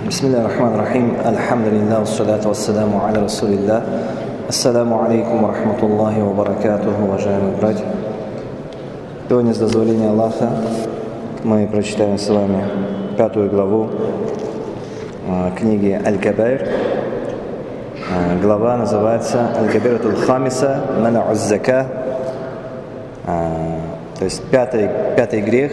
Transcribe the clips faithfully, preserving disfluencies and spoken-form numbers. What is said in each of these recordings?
Бисмиллахи рахмани рахим. Альхамдулиллах, вассалату вассаламу аля расулиллах. Ассаламу алейкум ва рахматуллахи ва баракатуху, уважаемые братья. Сегодня, с дозволения Аллаха, мы прочитаем с вами пятую главу книги Аль-Кабаир. Глава называется Аль-Кабиратуль Хамиса Мана'у Зака. То есть пятый, пятый грех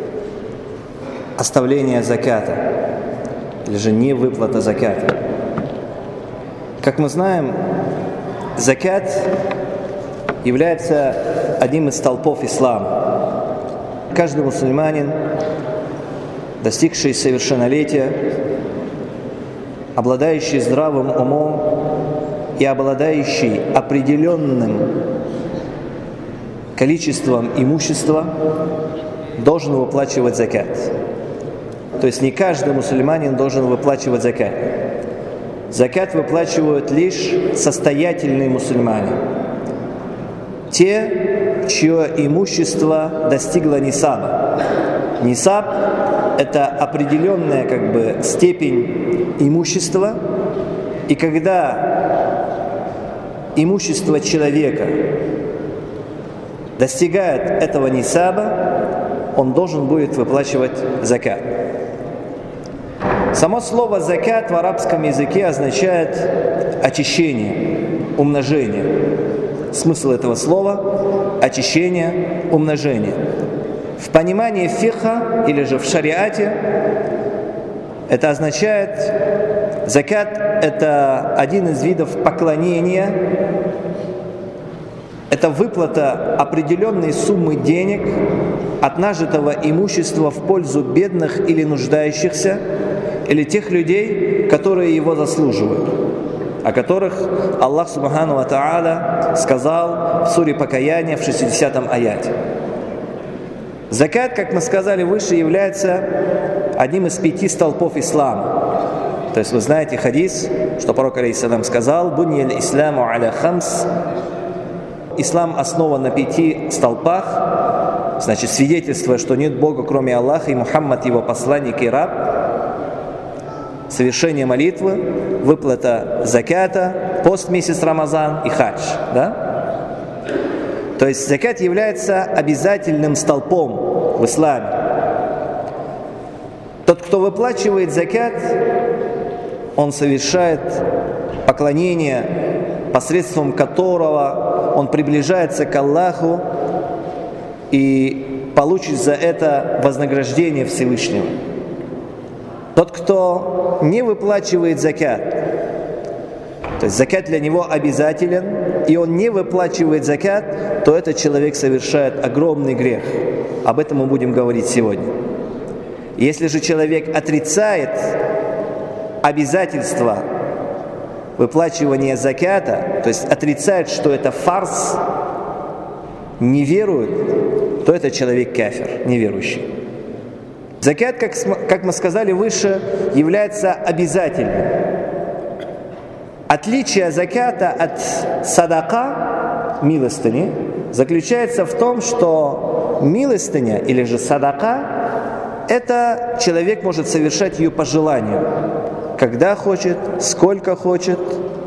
– оставление заката, или же невыплата заката. Как мы знаем, закат является одним из столпов ислама. Каждый мусульманин, достигший совершеннолетия, обладающий здравым умом и обладающий определенным количеством имущества, должен выплачивать закат. То есть не каждый мусульманин должен выплачивать закат. Закат выплачивают лишь состоятельные мусульмане. Те, чье имущество достигло нисаба. Нисаб – это определенная как бы степень имущества. И когда имущество человека достигает этого нисаба, он должен будет выплачивать закат. Само слово «закат» в арабском языке означает очищение, умножение. Смысл этого слова – очищение, умножение. В понимании фикха или же в шариате это означает, закат – это один из видов поклонения, это выплата определенной суммы денег от нажитого имущества в пользу бедных или нуждающихся, или тех людей, которые его заслуживают, о которых Аллах Субхану ва Тааля сказал в суре Покаяния в шестидесятом аяте. Закат, как мы сказали выше, является одним из пяти столпов ислама. То есть вы знаете хадис, что пророк алейхиссалям сказал: «Буньяль исламу аля хамс». Ислам основан на пяти столпах, значит, свидетельствуя, что нет Бога, кроме Аллаха, и Мухаммад его посланник и раб. Совершение молитвы, выплата заката, пост месяц Рамазан и хадж. Да? То есть закат является обязательным столпом в исламе. Тот, кто выплачивает закат, он совершает поклонение, посредством которого он приближается к Аллаху и получит за это вознаграждение Всевышнего. Тот, кто не выплачивает закат, то есть закат для него обязателен, и он не выплачивает закат, то этот человек совершает огромный грех. Об этом мы будем говорить сегодня. Если же человек отрицает обязательство выплачивания заката, то есть отрицает, что это фарз, не верует, то этот человек кафир, неверующий. Закат, как, как мы сказали выше, является обязательным. Отличие заката от садака, милостыни, заключается в том, что милостыня или же садака, это человек может совершать ее по желанию, когда хочет, сколько хочет.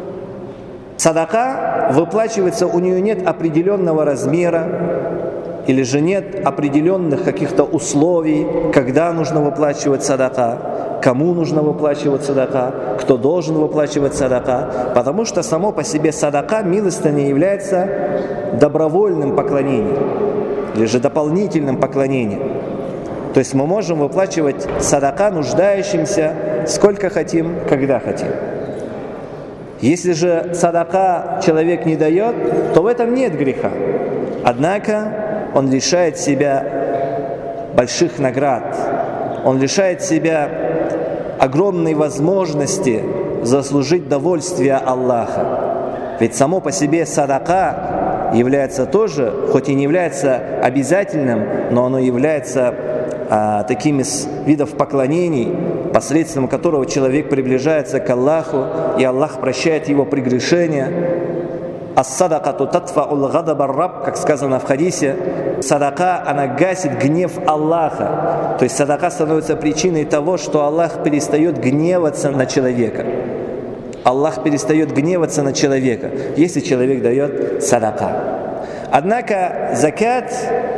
Садака выплачивается, у нее нет определенного размера, или же нет определенных каких-то условий, когда нужно выплачивать садака, кому нужно выплачивать садака, кто должен выплачивать садака, потому что само по себе садака, милостыня, является добровольным поклонением, или же дополнительным поклонением. То есть мы можем выплачивать садака нуждающимся сколько хотим, когда хотим. Если же садака человек не дает, то в этом нет греха. Однако он лишает себя больших наград, он лишает себя огромной возможности заслужить довольствие Аллаха. Ведь само по себе садака является тоже, хоть и не является обязательным, но оно является а, таким из видов поклонений, посредством которого человек приближается к Аллаху, и Аллах прощает его прегрешения. «Ас-садакату татфаул гадаба раб», как сказано в хадисе, садака, она гасит гнев Аллаха. То есть садака становится причиной того, что Аллах перестает гневаться на человека. Аллах перестает гневаться на человека, если человек дает садака. Однако закат,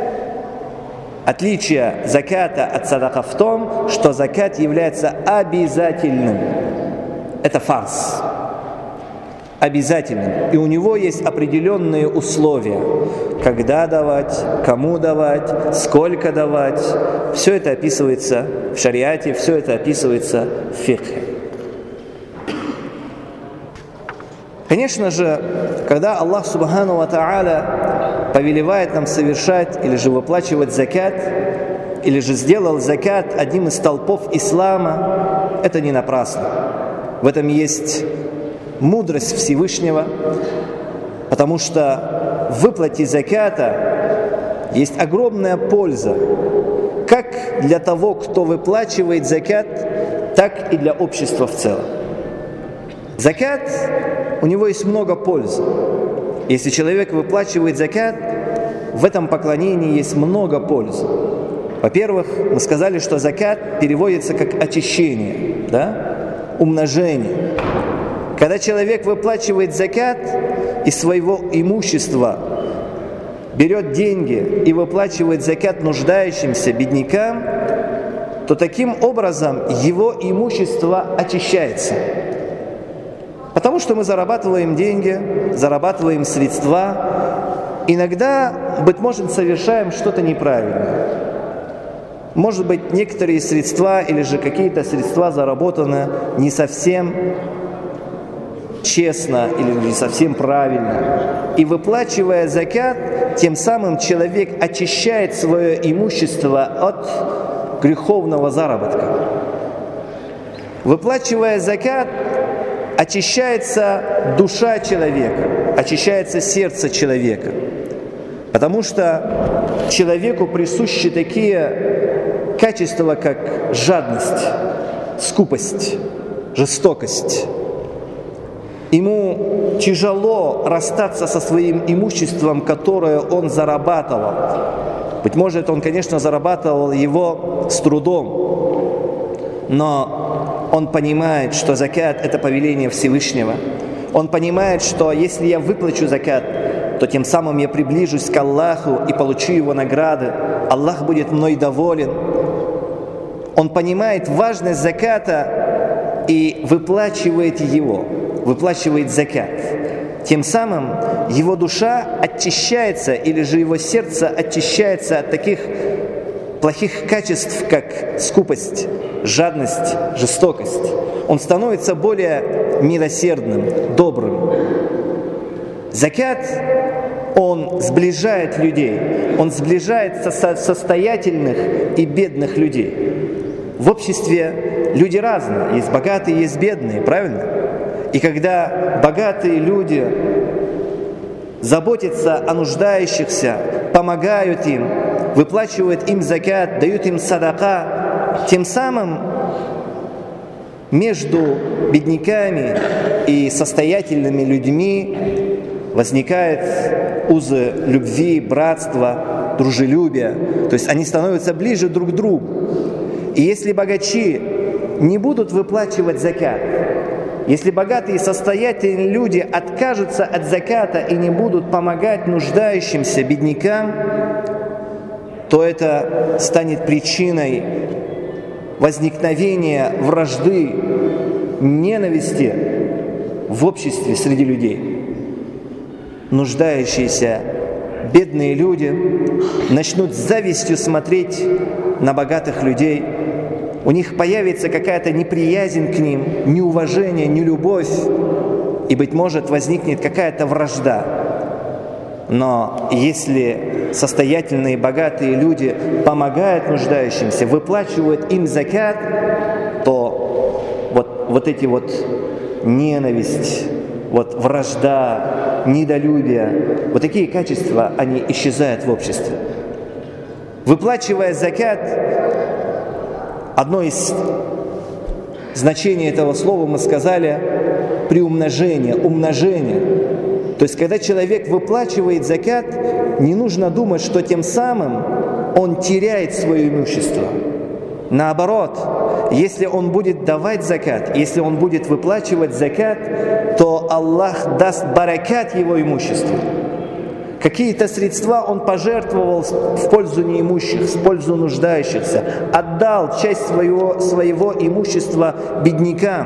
отличие заката от садака в том, что закат является обязательным. Это фарз. Обязательным. И у него есть определенные условия. Когда давать, кому давать, сколько давать. Все это описывается в шариате, все это описывается в фикхе. Конечно же, когда Аллах Субхану ва Тааля повелевает нам совершать или же выплачивать закат, или же сделал закат одним из столпов ислама, это не напрасно. В этом есть мудрость Всевышнего, потому что в выплате заката есть огромная польза, как для того, кто выплачивает закат, так и для общества в целом. Закат, у него есть много пользы. Если человек выплачивает закат, в этом поклонении есть много пользы. Во-первых, мы сказали, что закат переводится как очищение, да? Умножение. Когда человек выплачивает закат из своего имущества, берет деньги и выплачивает закат нуждающимся беднякам, то таким образом его имущество очищается. Потому что мы зарабатываем деньги, зарабатываем средства, иногда, быть может, совершаем что-то неправильное. Может быть, некоторые средства или же какие-то средства заработаны не совсем честно или не совсем правильно. И выплачивая закат, тем самым человек очищает свое имущество от греховного заработка. Выплачивая закат, очищается душа человека, очищается сердце человека. Потому что человеку присущи такие качества, как жадность, скупость, жестокость. Ему тяжело расстаться со своим имуществом, которое он зарабатывал. Быть может, он, конечно, зарабатывал его с трудом, но он понимает, что закат – это повеление Всевышнего. Он понимает, что если я выплачу закат, то тем самым я приближусь к Аллаху и получу его награды. Аллах будет мной доволен. Он понимает важность заката и выплачивает его, выплачивает закат. Тем самым его душа очищается, или же его сердце очищается от таких плохих качеств, как скупость, жадность, жестокость. Он становится более милосердным, добрым. Закат, он сближает людей, он сближает состоятельных и бедных людей. В обществе люди разные, есть богатые, есть бедные, правильно? И когда богатые люди заботятся о нуждающихся, помогают им, выплачивают им закат, дают им садака, тем самым между бедняками и состоятельными людьми возникают узы любви, братства, дружелюбия. То есть они становятся ближе друг к другу. И если богачи не будут выплачивать закат, если богатые и состоятельные люди откажутся от заката и не будут помогать нуждающимся беднякам, то это станет причиной возникновения вражды, ненависти в обществе среди людей. Нуждающиеся бедные люди начнут с завистью смотреть на богатых людей. У них появится какая-то неприязнь к ним, неуважение, нелюбовь, и, быть может, возникнет какая-то вражда. Но если состоятельные, богатые люди помогают нуждающимся, выплачивают им закат, то вот, вот эти вот ненависть, вот вражда, недолюбие, вот такие качества, они исчезают в обществе. Выплачивая закат, одно из значений этого слова мы сказали приумножение, умножение. То То есть, когда человек выплачивает закат, не нужно думать, что тем самым он теряет свое имущество. Наоборот, если он будет давать закат, если он будет выплачивать закат, то Аллах даст баракат его имуществу. Какие-то средства он пожертвовал в пользу неимущих, в пользу нуждающихся, отдал часть своего, своего имущества беднякам.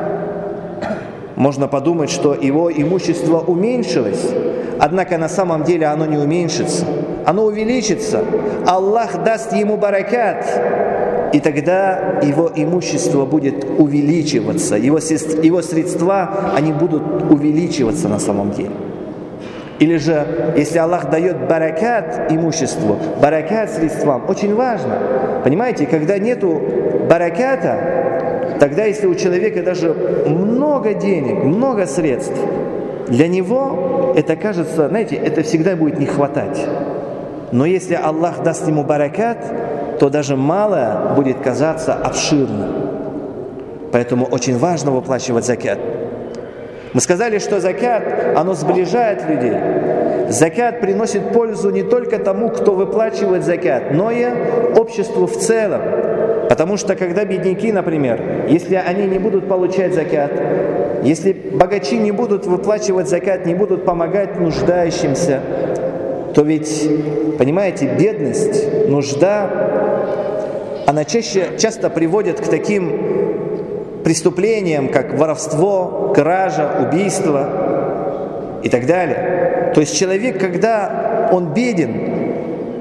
Можно подумать, что его имущество уменьшилось, однако на самом деле оно не уменьшится, оно увеличится. Аллах даст ему баракат, и тогда его имущество будет увеличиваться, его, его средства, они будут увеличиваться на самом деле. Или же, если Аллах дает баракат имуществу, баракат средствам, очень важно. Понимаете, когда нету бараката, тогда если у человека даже много денег, много средств, для него это кажется, знаете, это всегда будет не хватать. Но если Аллах даст ему баракат, то даже малое будет казаться обширным. Поэтому очень важно выплачивать закат. Мы сказали, что закат, оно сближает людей. Закат приносит пользу не только тому, кто выплачивает закат, но и обществу в целом. Потому что когда бедняки, например, если они не будут получать закат, если богачи не будут выплачивать закат, не будут помогать нуждающимся, то ведь, понимаете, бедность, нужда, она чаще, часто приводит к таким преступлениям, как воровство, кража, убийство и так далее. То есть человек, когда он беден,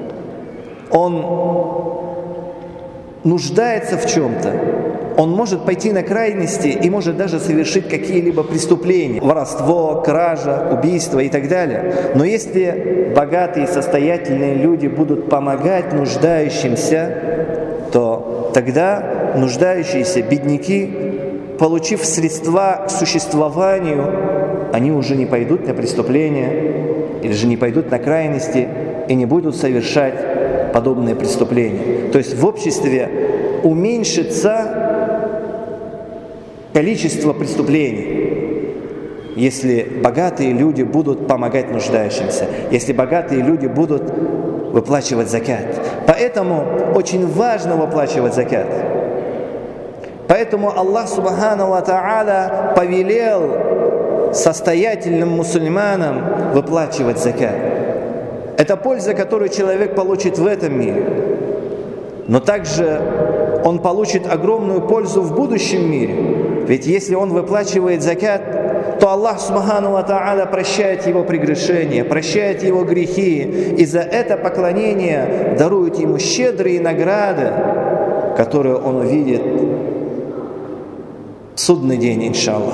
он нуждается в чем-то, он может пойти на крайности и может даже совершить какие-либо преступления, воровство, кража, убийство и так далее. Но если богатые, состоятельные люди будут помогать нуждающимся, то тогда нуждающиеся бедняки, получив средства к существованию, они уже не пойдут на преступления или же не пойдут на крайности и не будут совершать подобные преступления. То есть в обществе уменьшится количество преступлений, если богатые люди будут помогать нуждающимся, если богатые люди будут выплачивать закат. Поэтому очень важно выплачивать закат. Поэтому Аллах Субхану ва Тааля повелел состоятельным мусульманам выплачивать закат. Это польза, которую человек получит в этом мире. Но также он получит огромную пользу в будущем мире. Ведь если он выплачивает закат, то Аллах Субхану ва Тааля прощает его прегрешения, прощает его грехи, и за это поклонение дарует ему щедрые награды, которые он увидит в судный день, иншаллах.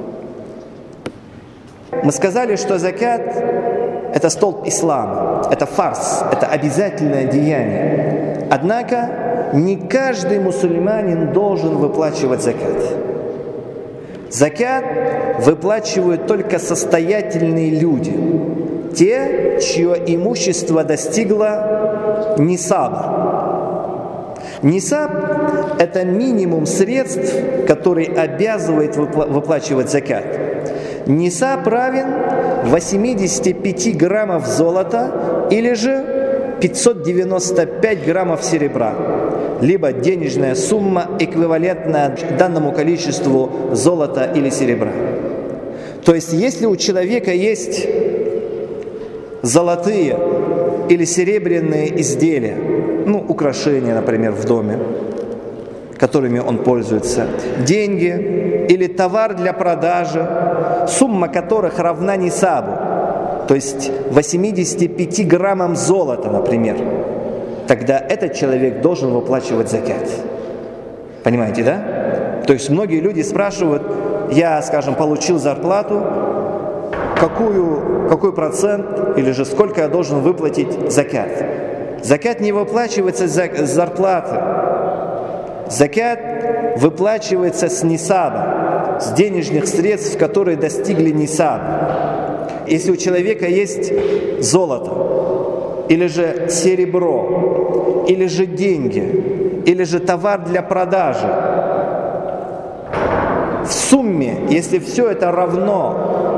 Мы сказали, что закат – это столб ислама, это фарз, это обязательное деяние. Однако не каждый мусульманин должен выплачивать закат. Закат выплачивают только состоятельные люди, те, чье имущество достигло нисаба. Нисаб – это минимум средств, который обязывает выплачивать закат. Нисаб равен восемьдесят пять граммов золота или же пятьсот девяносто пять граммов серебра, либо денежная сумма, эквивалентная данному количеству золота или серебра. То есть, если у человека есть золотые или серебряные изделия, ну, украшения, например, в доме, которыми он пользуется, деньги или товар для продажи, сумма которых равна нисабу, то есть восемьдесят пять граммам золота, например, тогда этот человек должен выплачивать закат. Понимаете, да? То есть многие люди спрашивают: я, скажем, получил зарплату, какую, какой процент или же сколько я должен выплатить закат? Закат не выплачивается с зарплаты. Закат выплачивается с нисаба, с денежных средств, которые достигли нисаба. Если у человека есть золото, или же серебро, или же деньги, или же товар для продажи, в сумме, если все это равно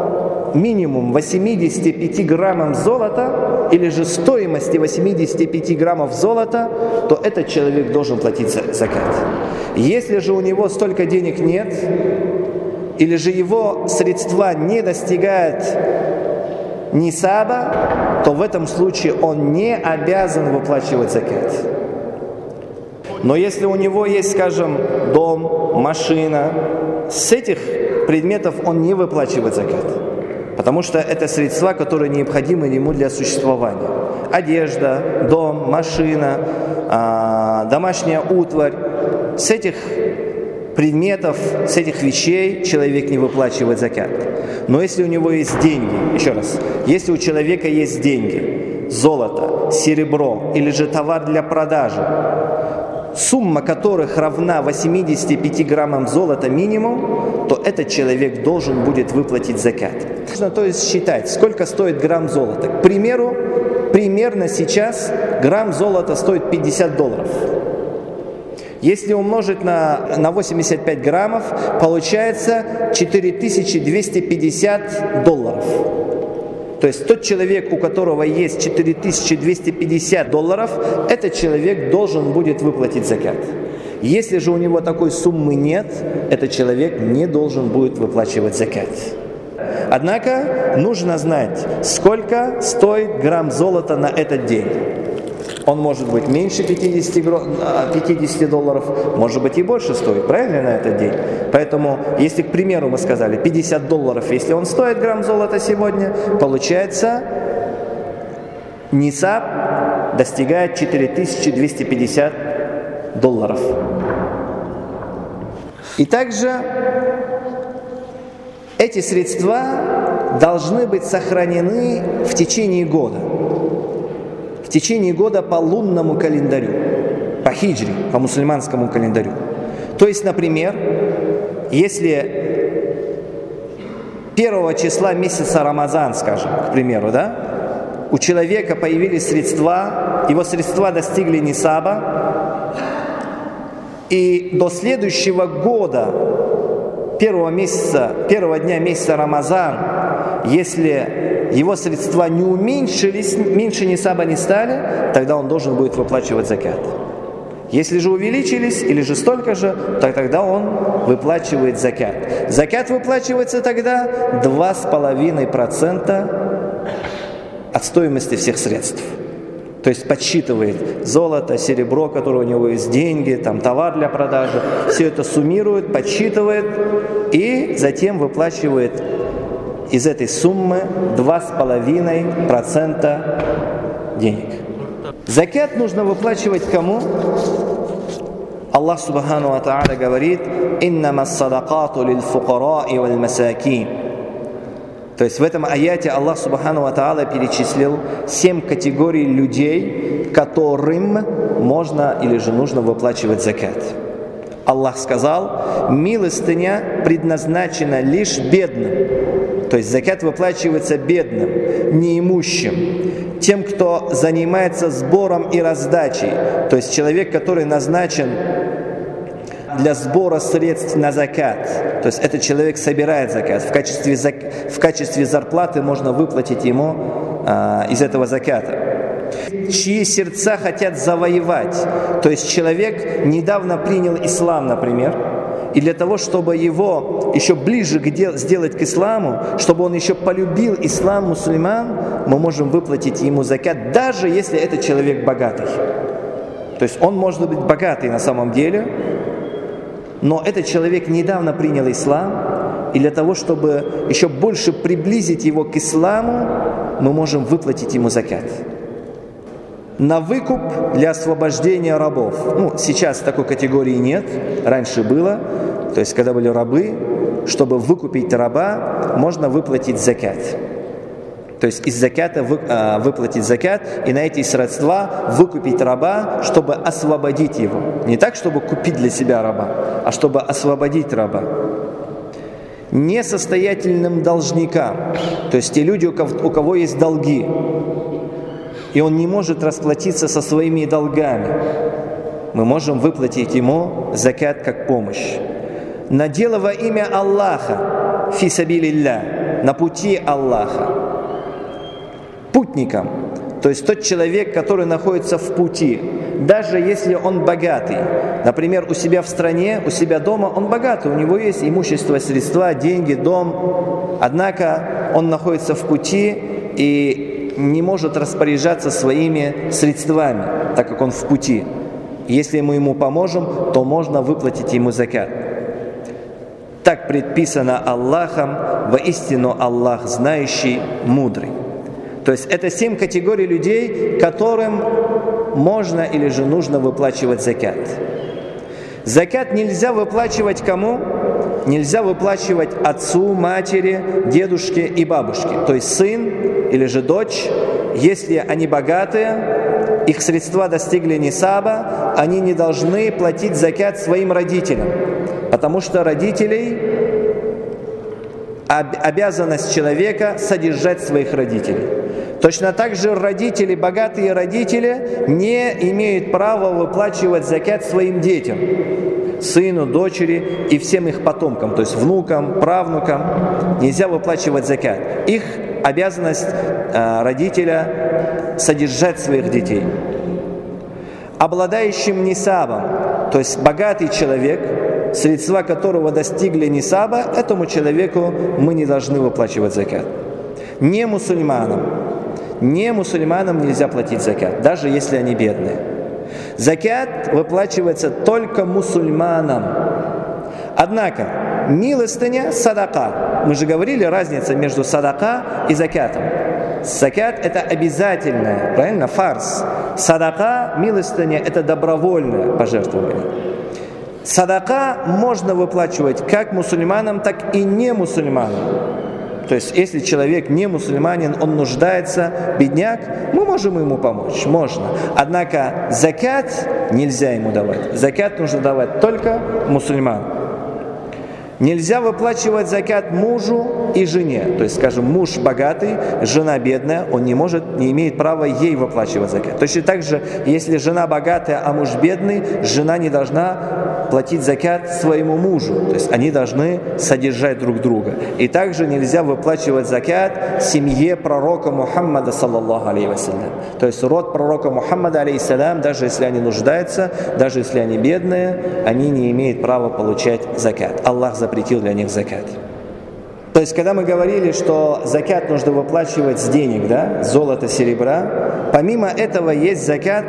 минимум восемьдесят пять граммов золота, или же стоимости восемьдесят пять граммов золота, то этот человек должен платить закат. Если же у него столько денег нет, или же его средства не достигают нисаба, то в этом случае он не обязан выплачивать закат. Но если у него есть, скажем, дом, машина, с этих предметов он не выплачивает закат, потому что это средства, которые необходимы ему для существования. Одежда, дом, машина, домашняя утварь. С этих предметов, с этих вещей человек не выплачивает закат. Но если у него есть деньги, еще раз, если у человека есть деньги, золото, серебро или же товар для продажи, сумма которых равна восемьдесят пять граммам золота минимум, то этот человек должен будет выплатить закат. Нужно, то есть, считать, сколько стоит грамм золота. К примеру, примерно сейчас грамм золота стоит пятьдесят долларов. Если умножить на, на восемьдесят пять граммов, получается четыре тысячи двести пятьдесят долларов. То есть тот человек, у которого есть четыре тысячи двести пятьдесят долларов, этот человек должен будет выплатить закат. Если же у него такой суммы нет, этот человек не должен будет выплачивать закат. Однако нужно знать, сколько стоит грамм золота на этот день. Он может быть меньше пятьдесят долларов, может быть и больше стоит, правильно, на этот день? Поэтому, если, к примеру, мы сказали пятьдесят долларов, если он стоит грамм золота сегодня, получается, нисаб достигает четыре тысячи двести пятьдесят долларов. И также эти средства должны быть сохранены в течение года. В течение года по лунному календарю, по хиджри, по мусульманскому календарю. То есть, например, если первого числа месяца Рамазан, скажем, к примеру, да, у человека появились средства, его средства достигли нисаба, и до следующего года, первого месяца, первого дня месяца Рамазан, если его средства не уменьшились, меньше нисаба не стали, тогда он должен будет выплачивать закат. Если же увеличились, или же столько же, то тогда он выплачивает закат. Закат выплачивается тогда два с половиной процента от стоимости всех средств. То есть подсчитывает золото, серебро, которое у него есть, деньги, там, товар для продажи, все это суммирует, подсчитывает и затем выплачивает из этой суммы два с половиной процента денег. Закат нужно выплачивать кому? Аллах Субхану ва Тааля говорит: «Иннама ас-садакату лиль-фукараи валь-масакин». То есть в этом аяте Аллах Субхану ва Тааля перечислил семь категорий людей, которым можно или же нужно выплачивать закат. Аллах сказал: милостыня предназначена лишь бедным. То есть закат выплачивается бедным, неимущим, тем, кто занимается сбором и раздачей. То есть человек, который назначен для сбора средств на закат. То есть этот человек собирает закат. В качестве, зак... в качестве зарплаты можно выплатить ему а, из этого заката. Чьи сердца хотят завоевать. То есть человек недавно принял ислам, например, и для того, чтобы его еще ближе сделать к исламу, чтобы он еще полюбил ислам, мусульман, мы можем выплатить ему закат, даже если этот человек богатый. То есть он может быть богатый на самом деле, но этот человек недавно принял ислам, и для того, чтобы еще больше приблизить его к исламу, мы можем выплатить ему закат. На выкуп для освобождения рабов. Ну, сейчас такой категории нет, раньше было. То есть, когда были рабы, чтобы выкупить раба, можно выплатить закат. То есть, из заката вы, а, выплатить закат, и на эти средства выкупить раба, чтобы освободить его. Не так, чтобы купить для себя раба, а чтобы освободить раба. Несостоятельным должникам, то есть те люди, у кого, у кого есть долги, и он не может расплатиться со своими долгами, мы можем выплатить ему закат как помощь. На дело во имя Аллаха, фи сабилилля, на пути Аллаха, путником, то есть тот человек, который находится в пути, даже если он богатый, например, у себя в стране, у себя дома, он богатый, у него есть имущество, средства, деньги, дом, однако он находится в пути и не может распоряжаться своими средствами, так как он в пути. Если мы ему поможем, то можно выплатить ему закат. Так предписано Аллахом, воистину Аллах знающий, мудрый. То есть это семь категорий людей, которым можно или же нужно выплачивать закат. Закат нельзя выплачивать кому? Нельзя выплачивать отцу, матери, дедушке и бабушке. То есть сын или же дочь, если они богатые, их средства достигли нисаба, они не должны платить закат своим родителям. Потому что родителей обязанность человека содержать своих родителей. Точно так же родители, богатые родители, не имеют права выплачивать закат своим детям, сыну, дочери и всем их потомкам, то есть внукам, правнукам. Нельзя выплачивать закат. Их обязанность э, родителя содержать своих детей. Обладающим нисабом, то есть богатый человек, средства которого достигли нисаба, этому человеку мы не должны выплачивать закат. Не мусульманам, не мусульманам нельзя платить закат, даже если они бедные. Закат выплачивается только мусульманам. Однако, милостыня, садака. Мы же говорили, разница между садака и закатом. Закат – это обязательное, правильно, фарз. Садака, милостыня – это добровольное пожертвование. Садака можно выплачивать как мусульманам, так и не мусульманам. То есть, если человек не мусульманин, он нуждается, бедняк, мы можем ему помочь, можно. Однако закат нельзя ему давать. Закат нужно давать только мусульманам. Нельзя выплачивать закат мужу и жене. То есть, скажем, муж богатый, жена бедная, он не может, не имеет права ей выплачивать закат. Точно так же, если жена богатая, а муж бедный, жена не должна платить закат своему мужу. То есть, они должны содержать друг друга. И также нельзя выплачивать закат семье пророка Мухаммада, саллаллаху алейхи вассалям. То есть, род пророка Мухаммада, алейхиссалям, даже если они нуждаются, даже если они бедные, они не имеют права получать закат. Аллах запретил для них закат. То есть, когда мы говорили, что закат нужно выплачивать с денег, да, золота, серебра, помимо этого есть закат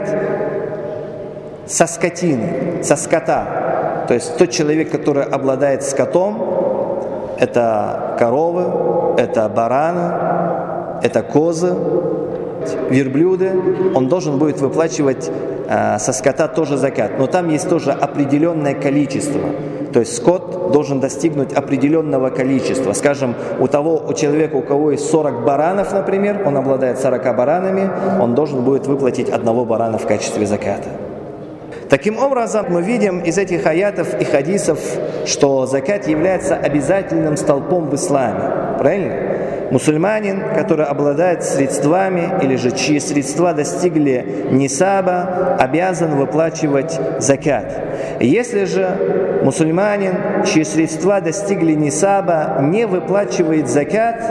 со скотины, со скота. То есть, тот человек, который обладает скотом, это коровы, это бараны, это козы, верблюды, он должен будет выплачивать э, со скота тоже закат. Но там есть тоже определенное количество. То есть скот должен достигнуть определенного количества. Скажем, у того, у человека, у кого есть сорок баранов, например, он обладает сорока баранами, он должен будет выплатить одного барана в качестве заката. Таким образом, мы видим из этих аятов и хадисов, что закат является обязательным столпом в исламе. Правильно? Мусульманин, который обладает средствами, или же чьи средства достигли нисаба, обязан выплачивать закат. Если же мусульманин, чьи средства достигли нисаба, не выплачивает закат,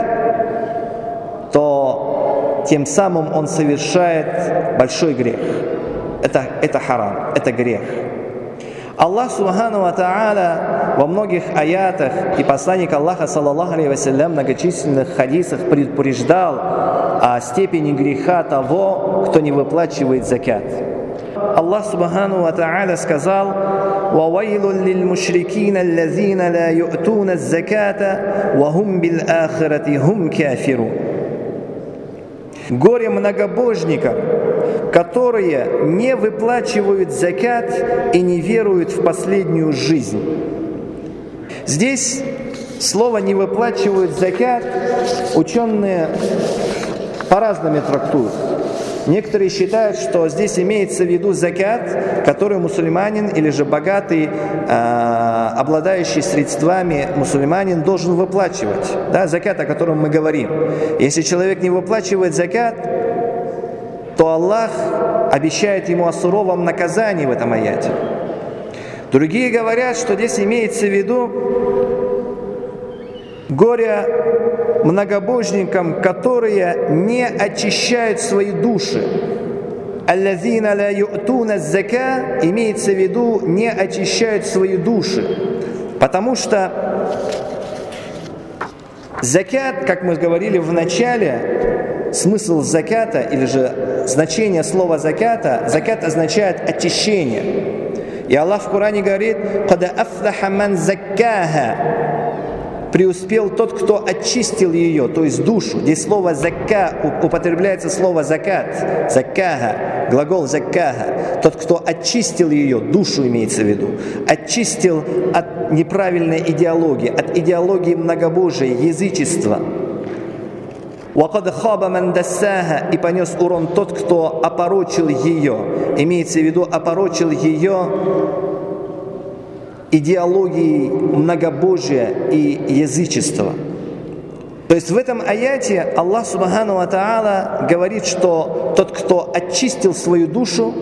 то тем самым он совершает большой грех. Это, это харам, это грех. Аллах Субхану ва Тааля во многих аятах и посланник Аллаха, саллаллаху алейхи вассалям, в многочисленных хадисах предупреждал о степени греха того, кто не выплачивает закат. Аллах Субхану ва Тааля сказал: وَوَيْلٌ لِلْمُشْرِكِينَ الَّذِينَ لَا يُؤْتُونَ الزَّكَاةَ وَهُمْ بِالْآخِرَةِ هُمْ كَافِرُونَ. Горе многобожникам, которые не выплачивают закат и не веруют в последнюю жизнь. Здесь слово «не выплачивают закат» ученые по-разному трактуют. Некоторые считают, что здесь имеется в виду закат, который мусульманин или же богатый, э, обладающий средствами мусульманин должен выплачивать. Да, закат, о котором мы говорим. Если человек не выплачивает закат, то Аллах обещает ему о суровом наказании в этом аяте. Другие говорят, что здесь имеется в виду Горе многобожникам, которые не очищают свои души. «Аллазина ла ю'туна зака» имеется в виду не очищают свои души. Потому что закят, как мы говорили в начале, смысл заката или же значение слова заката, закат означает очищение. И Аллах в Коране говорит: «Кад афлаха ман заккаха», преуспел тот, кто очистил ее, то есть душу. Здесь слово «закка» употребляется слово «закат», «заккаха», глагол «заккаха». Тот, кто очистил ее, душу имеется в виду, очистил от неправильной идеологии, от идеологии многобожия, язычества. «Вакад хаба ман дассаха», и понес урон тот, кто опорочил ее, имеется в виду опорочил ее идеологией многобожия и язычества. То есть в этом аяте Аллах Субхану ва Тааля говорит, что тот, кто очистил свою душу,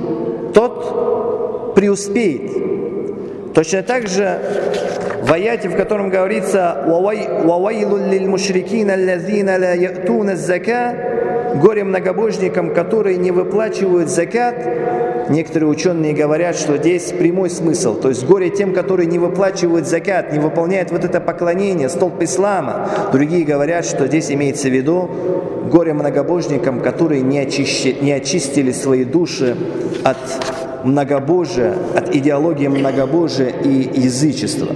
тот преуспеет. Точно так же в аяте, в котором говорится «Вавайлун лиль мушрикин аллазина ла я'туна зака», горе многобожникам, которые не выплачивают закат. Некоторые ученые говорят, что здесь прямой смысл, то есть горе тем, которые не выплачивают закат, не выполняют вот это поклонение, столб ислама. Другие говорят, что здесь имеется в виду горе многобожникам, которые не очистили, не очистили свои души от многобожия, от идеологии многобожия и язычества.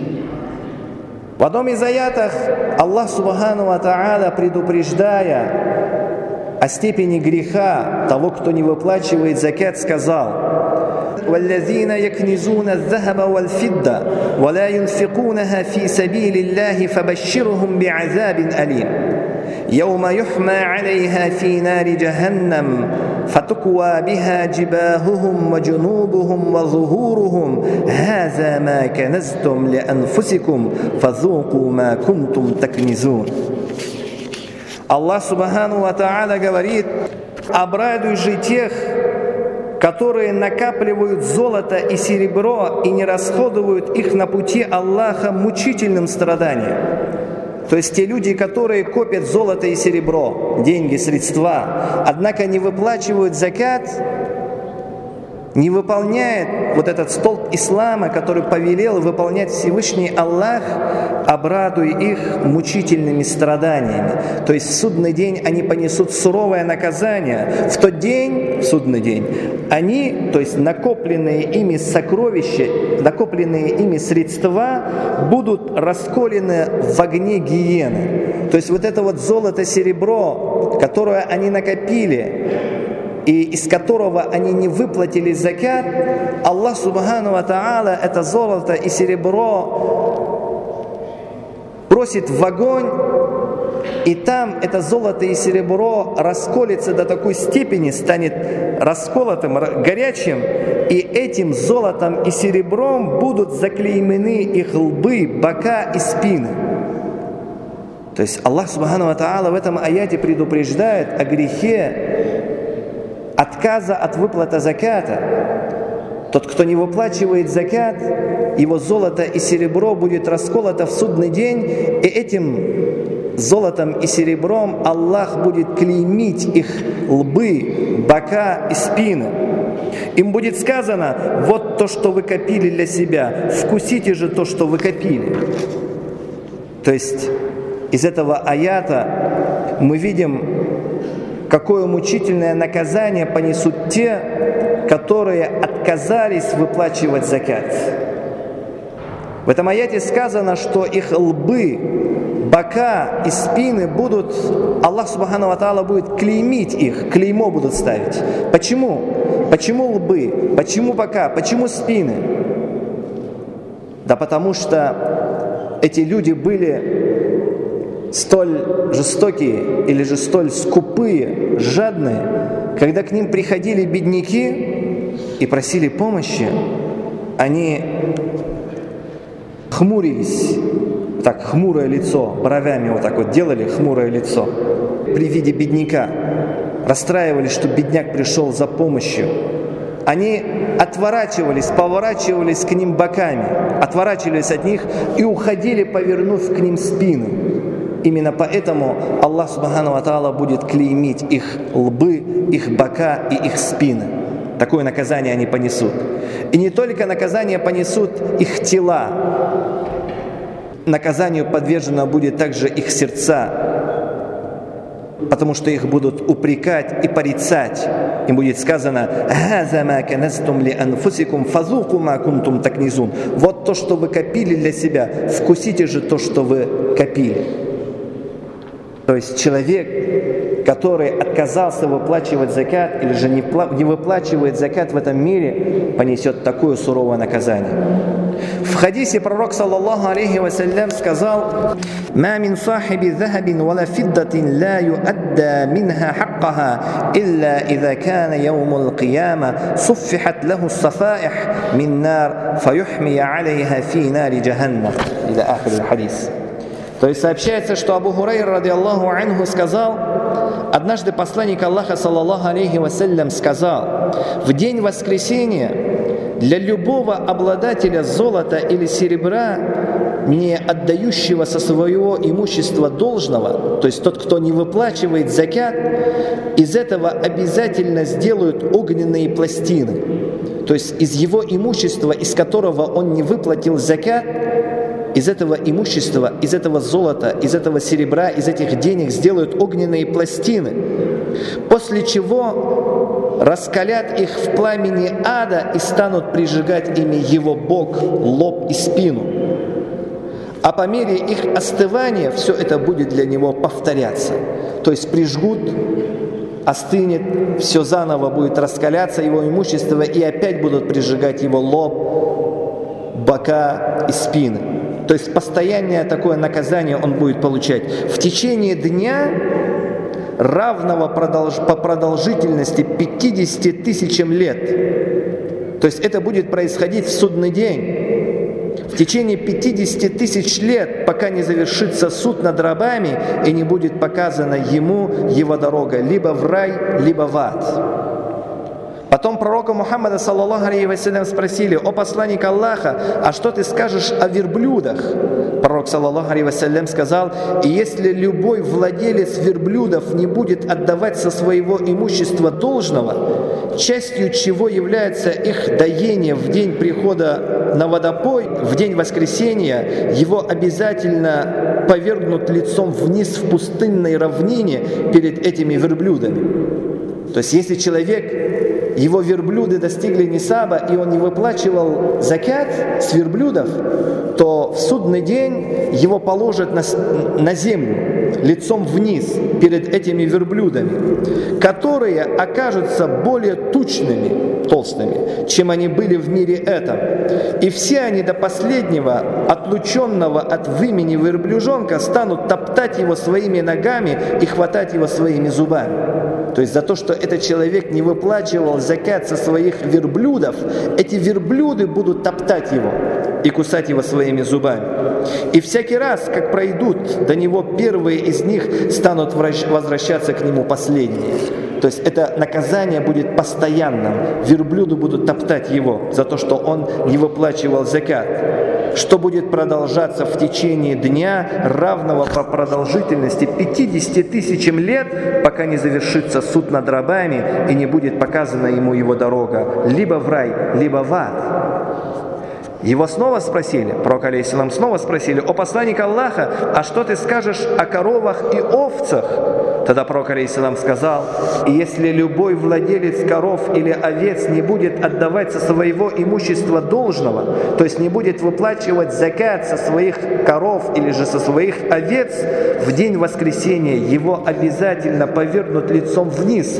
В одном из аятов Аллах Субхану ва Тааля, предупреждая о степени греха того, кто не выплачивает закат, сказал: «Валлазина якнизуна адh-dhahaба валь-фидда, ва ла юнфикунаха фи сабилиллахи фабашширхум би'азабин алим. Яума юхма алейха фи нари джаханнам, фатуква биха джибахухум ва джунубухум ва зухурухум, хаза ма каназтум ли анфусикум, фазуку ма кунтум такнизун». Аллах Субхану ва Тааля говорит: обрадуй же тех, которые накапливают золото и серебро и не расходуют их на пути Аллаха мучительным страданием. То есть те люди, которые копят золото и серебро, деньги, средства, однако не выплачивают закат, не выполняет вот этот столб ислама, который повелел выполнять Всевышний Аллах, обрадуй их мучительными страданиями. То есть в судный день они понесут суровое наказание. В тот день, в судный день, они, то есть накопленные ими сокровища, накопленные ими средства будут расколены в огне гиены. То есть вот это вот золото, серебро, которое они накопили, и из которого они не выплатили закат, Аллах Субхану ва Тааля это золото и серебро бросит в огонь, и там это золото и серебро расколется до такой степени, станет расколотым, горячим, и этим золотом и серебром будут заклеймены их лбы, бока и спины. То есть Аллах Субхану ва Тааля в этом аяте предупреждает о грехе отказа от выплаты заката. Тот, кто не выплачивает закат, его золото и серебро будет расколото в судный день, и этим золотом и серебром Аллах будет клеймить их лбы, бока и спины. Им будет сказано: вот то, что вы копили для себя, вкусите же то, что вы копили. То есть из этого аята мы видим, какое мучительное наказание понесут те, которые отказались выплачивать закат. В этом аяте сказано, что их лбы, бока и спины будут, Аллах Субхану ва Тааля будет клеймить их, клеймо будут ставить. Почему? Почему лбы? Почему бока? Почему спины? Да потому что эти люди были столь жестокие или же столь скупые, жадные, когда к ним приходили бедняки и просили помощи, они хмурились, так хмурое лицо, бровями вот так вот делали хмурое лицо при виде бедняка, расстраивались, что бедняк пришел за помощью. Они отворачивались, поворачивались к ним боками, отворачивались от них и уходили, повернув к ним спину. Именно поэтому Аллах Субхану ва Тааля будет клеймить их лбы, их бока и их спины. Такое наказание они понесут. И не только наказание понесут их тела, наказанию подвержено будет также их сердца, потому что их будут упрекать и порицать. Им будет сказано: вот то, что вы копили для себя, вкусите же то, что вы копили. То есть человек, который отказался выплачивать закат или же не, не выплачивает закат в этом мире, понесет такое суровое наказание. В хадисе пророк саллаллаху алейхи вассалям сказал: «Ма мин сахиби захабин вала фиддатин ла юадда минха хаккаха илля иза кана яумул кияма суффихат лаху сафаих мин нар фаюхмия алейха фи нари джаханнам». Иля ахир хадис. То есть сообщается, что Абу Хурайра радиаллаху анху сказал: однажды посланник Аллаха саллаллаху алейхи вассалям сказал: в день воскресения для любого обладателя золота или серебра, не отдающего со своего имущества должного, то есть тот, кто не выплачивает закят, из этого обязательно сделают огненные пластины. То есть из его имущества, из которого он не выплатил закят, из этого имущества, из этого золота, из этого серебра, из этих денег сделают огненные пластины, после чего раскалят их в пламени ада и станут прижигать ими его бок, лоб и спину. А по мере их остывания все это будет для него повторяться. То есть прижгут, остынет, все заново будет раскаляться его имущество, и опять будут прижигать его лоб, бока и спины. То есть постоянное такое наказание он будет получать в течение дня, равного продолж... по продолжительности пятидесяти тысячам лет. То есть это будет происходить в судный день. В течение пятидесяти тысяч лет, пока не завершится суд над рабами и не будет показана ему его дорога либо в рай, либо в ад. Потом пророка Мухаммада саллаллаху алейхи вассалям спросили: о посланник Аллаха, а что ты скажешь о верблюдах? Пророк саллаллаху алейхи вассалям сказал: и если любой владелец верблюдов не будет отдавать со своего имущества должного, частью чего является их доение в день прихода на водопой, в день воскресения, его обязательно повергнут лицом вниз в пустынной равнине перед этими верблюдами. То есть если человек, его верблюды достигли нисаба, и он не выплачивал закят с верблюдов, то в судный день его положат на, на землю, лицом вниз, перед этими верблюдами, которые окажутся более тучными, толстыми, чем они были в мире этом. И все они до последнего, отлученного от вымени верблюжонка, станут топтать его своими ногами и хватать его своими зубами. То есть за то, что этот человек не выплачивал закят со своих верблюдов, эти верблюды будут топтать его и кусать его своими зубами. И всякий раз, как пройдут до него первые из них, станут возвращаться к нему последние. То есть это наказание будет постоянным. Верблюды будут топтать его за то, что он не выплачивал закят, что будет продолжаться в течение дня, равного по продолжительности пятидесяти тысячам лет, пока не завершится суд над рабами и не будет показана ему его дорога либо в рай, либо в ад. Его снова спросили, пророк алейхиссалам снова спросили: о посланник Аллаха, а что ты скажешь о коровах и овцах? Тогда пророк алейхиссалам сказал: и если любой владелец коров или овец не будет отдавать со своего имущества должного, то есть не будет выплачивать закат со своих коров или же со своих овец, в день воскресения его обязательно повергнут лицом вниз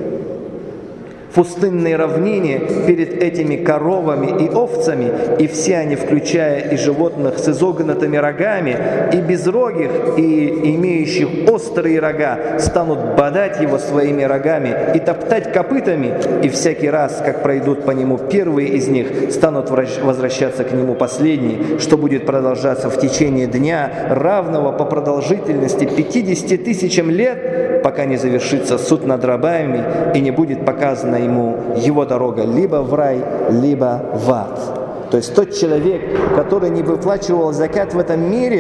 в пустынной равнине перед этими коровами и овцами, и все они, включая и животных с изогнутыми рогами, и безрогих, и имеющих острые рога, станут бодать его своими рогами и топтать копытами, и всякий раз, как пройдут по нему первые из них, станут возвращаться к нему последние, что будет продолжаться в течение дня, равного по продолжительности пятидесяти тысячам лет, пока не завершится суд над рабами и не будет показана ему его дорога либо в рай, либо в ад. То есть тот человек, который не выплачивал закат в этом мире,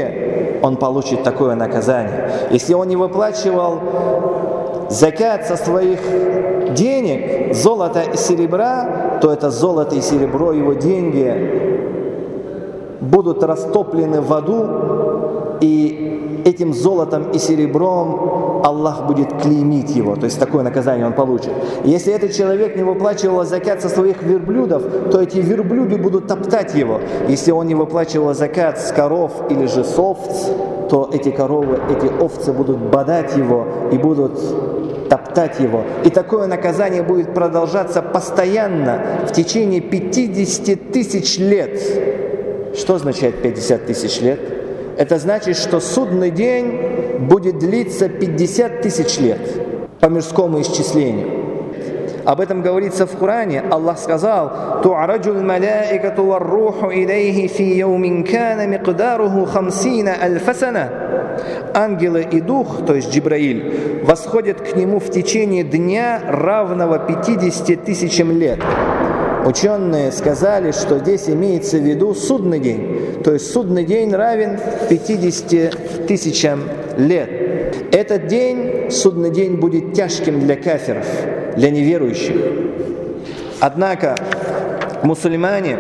он получит такое наказание. Если он не выплачивал закат со своих денег, золота и серебра, то это золото и серебро, его деньги будут растоплены в аду, и этим золотом и серебром Аллах будет клеймить его, то есть такое наказание он получит. Если этот человек не выплачивал закат со своих верблюдов, то эти верблюды будут топтать его. Если он не выплачивал закат с коров или же с овц, то эти коровы, эти овцы будут бодать его и будут топтать его. И такое наказание будет продолжаться постоянно в течение пятьдесят тысяч лет. Что означает пятьдесят тысяч лет? Это значит, что судный день будет длиться пятьдесят тысяч лет по мирскому исчислению. Об этом говорится в Коране. Аллах сказал: «Ту'раджул малаикату вар-руху илейхи фи яумин кана миқдаруху хамсина альфа сана». Ангелы и дух, то есть Джибраиль, восходят к нему в течение дня, равного пятидесяти тысячам лет. Ученые сказали, что здесь имеется в виду судный день, то есть судный день равен пятидесяти тысячам лет. Этот день, судный день, будет тяжким для кафиров, для неверующих. Однако мусульмане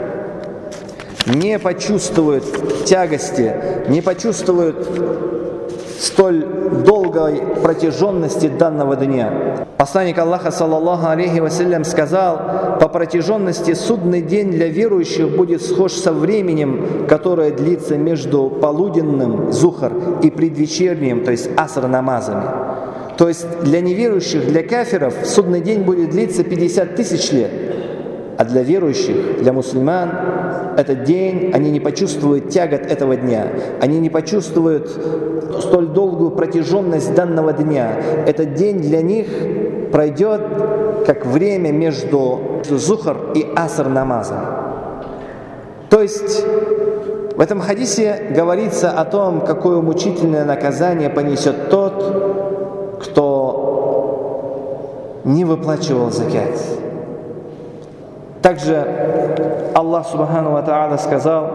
не почувствуют тягости, не почувствуют столь долгой протяженности данного дня. Посланник Аллаха, саллаллаху алейхи вассалям, сказал: по протяженности судный день для верующих будет схож со временем, которое длится между полуденным, зухар, и предвечерним, то есть аср намазами. То есть для неверующих, для кафиров судный день будет длиться пятьдесят тысяч лет. А для верующих, для мусульман, этот день, они не почувствуют тягот этого дня. Они не почувствуют столь долгую протяженность данного дня. Этот день для них пройдет как время между зухар и аср намазом. То есть в этом хадисе говорится о том, какое мучительное наказание понесет тот, кто не выплачивал закат. Также Аллах Субхану ва Тааля сказал: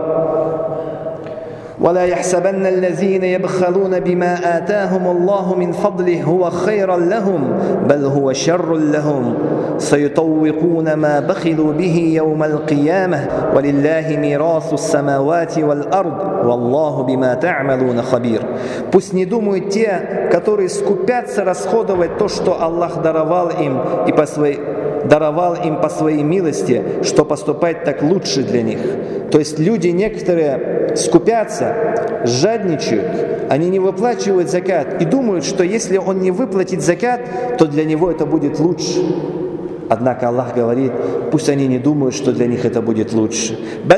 وَلَا يَحْسَبَنَّ الَّذِينَ يَبْخَلُونَ بِمَا آتَاهُمُ اللَّهُ مِنْ فَضْلِهِ هُوَ خَيْرًا لَهُمْ بَلْ هُوَ شَرٌّ لَهُمْ سَيُطَوِّقُونَ مَا بَخِلُوا بِهِ يَوْمَ الْقِيَامَةِ وَلِلَّهِ مِيرَاثُ السَّمَاوَاتِ وَالْأَرْضِ وَاللَّهُ بِمَا تَعْمَلُونَ خَبِيرٌ. Пусть не думают те, которые скупятся расходовать то, что Аллах даровал им и по своей даровал им по своей милости, что поступать так лучше для них. То есть люди некоторые скупятся, жадничают, они не выплачивают закат и думают, что если он не выплатит закат, то для него это будет лучше. Однако Аллах говорит: пусть они не думают, что для них это будет лучше.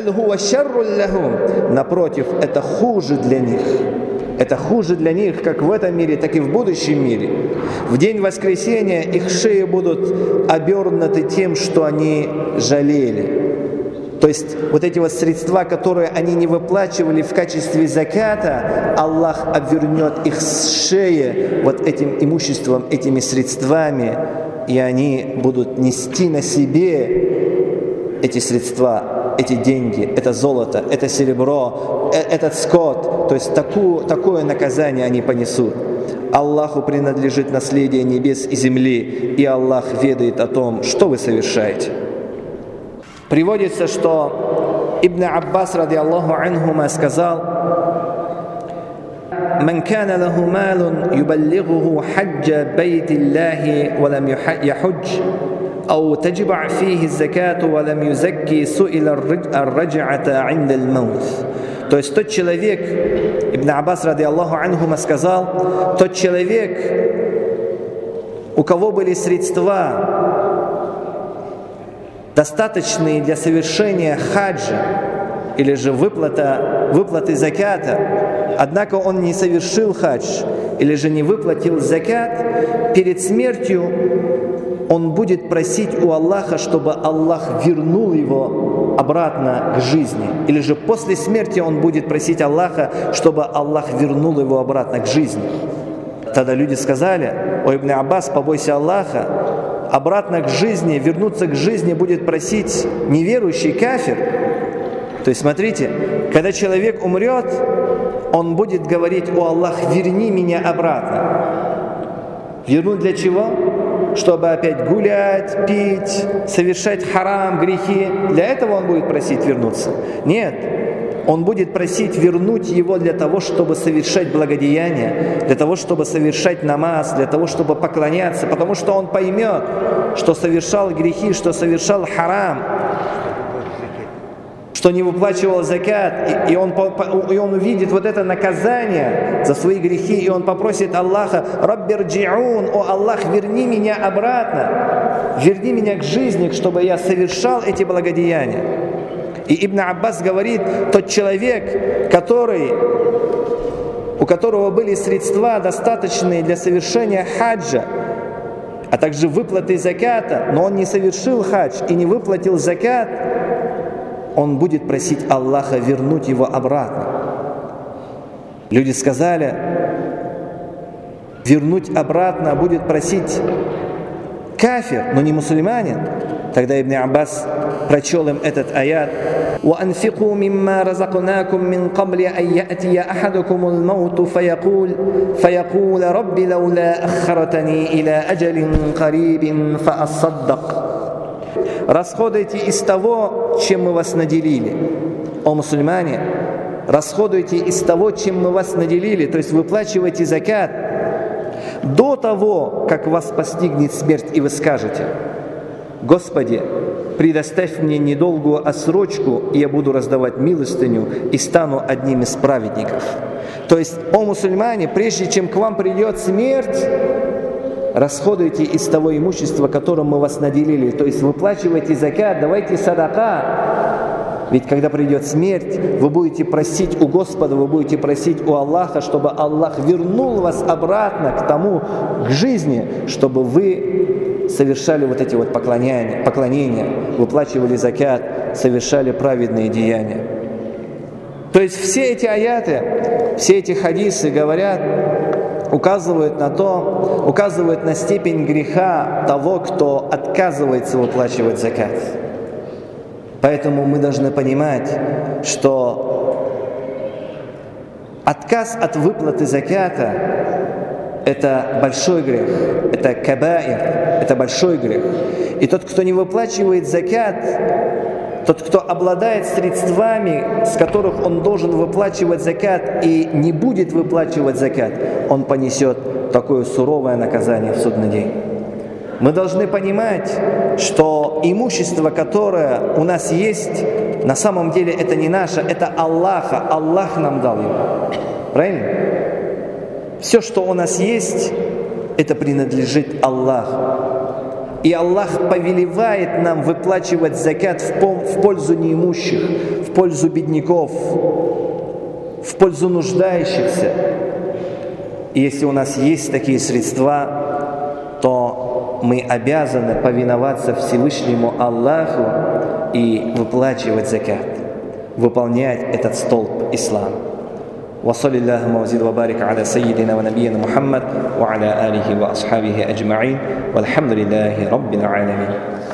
Напротив, это хуже для них. Это хуже для них как в этом мире, так и в будущем мире. В день воскресения их шеи будут обернуты тем, что они жалели. То есть вот эти вот средства, которые они не выплачивали в качестве заката, Аллах обвернет их с шеи вот этим имуществом, этими средствами, и они будут нести на себе эти средства, эти деньги, это золото, это серебро, этот скот. То есть такую, такое наказание они понесут. Аллаху принадлежит наследие небес и земли, и Аллах ведает о том, что вы совершаете. Приводится, что Ибн Аббас, ради Аллаху анхума, сказал: «Ман кана лаху малун юбаллигуху хаджа байтиллахи ва лам яхудж, ау таджба фихи закату ва лам юзакки су'ила ар-радж'ата 'инда ал-маут». То есть тот человек, Ибн Аббас, ради Аллаху анхума, сказал: тот человек, у кого были средства достаточные для совершения хаджа или же выплата, выплаты заката, однако он не совершил хадж или же не выплатил закат, перед смертью он будет просить у Аллаха, чтобы Аллах вернул его обратно к жизни. Или же после смерти он будет просить Аллаха, чтобы Аллах вернул его обратно к жизни. Тогда люди сказали: «О Ибн Аббас, побойся Аллаха, обратно к жизни, вернуться к жизни будет просить неверующий кафир». То есть смотрите, когда человек умрет, он будет говорить: «О Аллах, верни меня обратно». Вернуть для чего? Чтобы опять гулять, пить, совершать харам, грехи. Для этого он будет просить вернуться? Нет. Он будет просить вернуть его для того, чтобы совершать благодеяние, для того, чтобы совершать намаз, для того, чтобы поклоняться, потому что он поймет, что совершал грехи, что совершал харам, что не выплачивал закат, и он, и он увидит вот это наказание за свои грехи, и он попросит Аллаха: «Раббирджиун, о Аллах, верни меня обратно, верни меня к жизни, чтобы я совершал эти благодеяния». И Ибн Аббас говорит: тот человек, который, у которого были средства достаточные для совершения хаджа, а также выплаты заката, но он не совершил хадж и не выплатил закат, он будет просить Аллаха вернуть его обратно. Люди сказали: вернуть обратно будет просить кафир, но не мусульманин. Тогда Ибн Аббас прочел им этот аят: وأنفقوا مما رزقناكم من قبل أن يأتي أحدكم الموت فيقول فيقول رب لولا أخرتني إلى أجل قريب فأصدق. Расходуйте из того, чем мы вас наделили. О мусульмане, расходуйте из того, чем мы вас наделили, то есть выплачивайте закат до того, как вас постигнет смерть, и вы скажете: Господи, предоставь мне недолгую отсрочку, и я буду раздавать милостыню и стану одним из праведников. То есть, о мусульмане, прежде чем к вам придет смерть, расходуйте из того имущества, которым мы вас наделили. То есть выплачивайте закат, давайте садака. Ведь когда придет смерть, вы будете просить у Господа, вы будете просить у Аллаха, чтобы Аллах вернул вас обратно к тому, к жизни, чтобы вы совершали вот эти вот поклонения, поклонения, выплачивали закат, совершали праведные деяния. То есть все эти аяты, все эти хадисы говорят, указывают на то, указывают на степень греха того, кто отказывается выплачивать закат. Поэтому мы должны понимать, что отказ от выплаты заката – это большой грех, это кабаир, это большой грех. И тот, кто не выплачивает закат, тот, кто обладает средствами, с которых он должен выплачивать закат, и не будет выплачивать закат, он понесет такое суровое наказание в судный день. Мы должны понимать, что имущество, которое у нас есть, на самом деле это не наше, это Аллаха. Аллах нам дал его. Правильно? Все, что у нас есть, это принадлежит Аллаху. И Аллах повелевает нам выплачивать закат в пользу неимущих, в пользу бедняков, в пользу нуждающихся. И если у нас есть такие средства, то мы обязаны повиноваться Всевышнему Аллаху и выплачивать закат, выполнять этот столб ислама. وصل اللهم وزد وبارك على سيدنا ونبينا محمد وعلى آله وأصحابه أجمعين والحمد لله رب العالمين.